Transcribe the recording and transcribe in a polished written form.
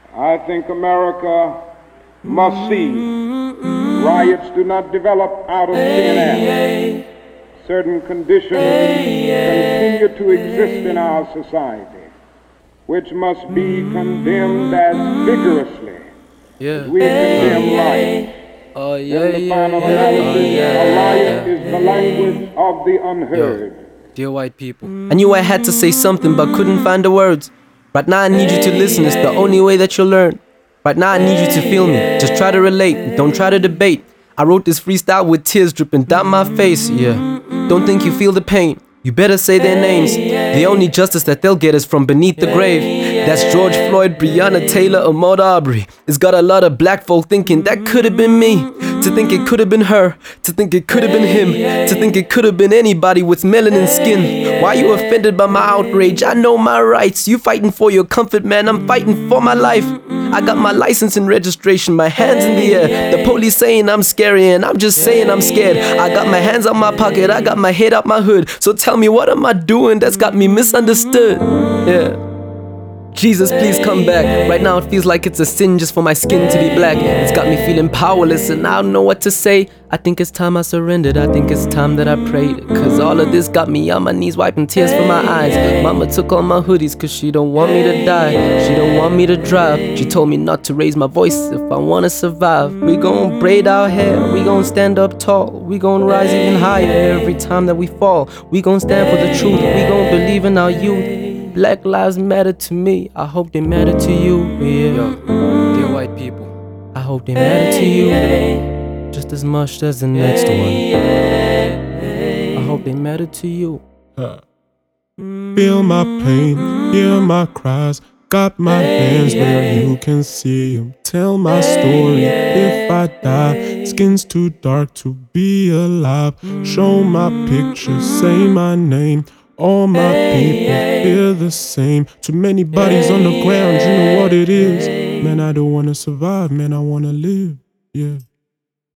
I think America must see riots do not develop out of thin air. Certain conditions continue to exist in our society, which must be condemned as vigorously as we condemn riots. In the final analysis, a riot is the language of the unheard. Dear white people, I knew I had to say something but couldn't find the words. Right now I need you to listen, it's the only way that you'll learn. Right now I need you to feel me, just try to relate, don't try to debate. I wrote this freestyle with tears dripping down my face, yeah. Don't think you feel the pain, you better say their names. The only justice that they'll get is from beneath the grave. That's George Floyd, Breonna Taylor, Ahmaud Arbery. It's got a lot of black folk thinking that could have been me. To think it could have been her, to think it could have been him, to think it could have been anybody with melanin skin. Why you offended by my outrage? I know my rights. You fighting for your comfort, man, I'm fighting for my life. I got my license and registration, my hands in the air. The police saying I'm scary and I'm just saying I'm scared. I got my hands out my pocket, I got my head out my hood. So tell me, what am I doing that's got me misunderstood? Yeah. Jesus, please come back. Right now it feels like it's a sin just for my skin to be black. It's got me feeling powerless and I don't know what to say. I think it's time I surrendered, I think it's time that I prayed. Cause all of this got me on my knees wiping tears from my eyes. Mama took all my hoodies cause she don't want me to die. She don't want me to drive. She told me not to raise my voice if I wanna survive. We gon' braid our hair, we gon' stand up tall. We gon' rise even higher every time that we fall. We gon' stand for the truth, we gon' believe in our youth. Black lives matter to me, I hope they matter to you, yeah. Yo, dear white people, I hope they matter to you just as much as the next one. I hope they matter to you. Feel my pain, hear my cries. Got my hands where you can see them. Tell my story if I die. Skin's too dark to be alive. Show my picture, say my name. All my people feel the same. Too many bodies on the ground, you know what it is. Man, I don't wanna survive, man, I wanna live, yeah.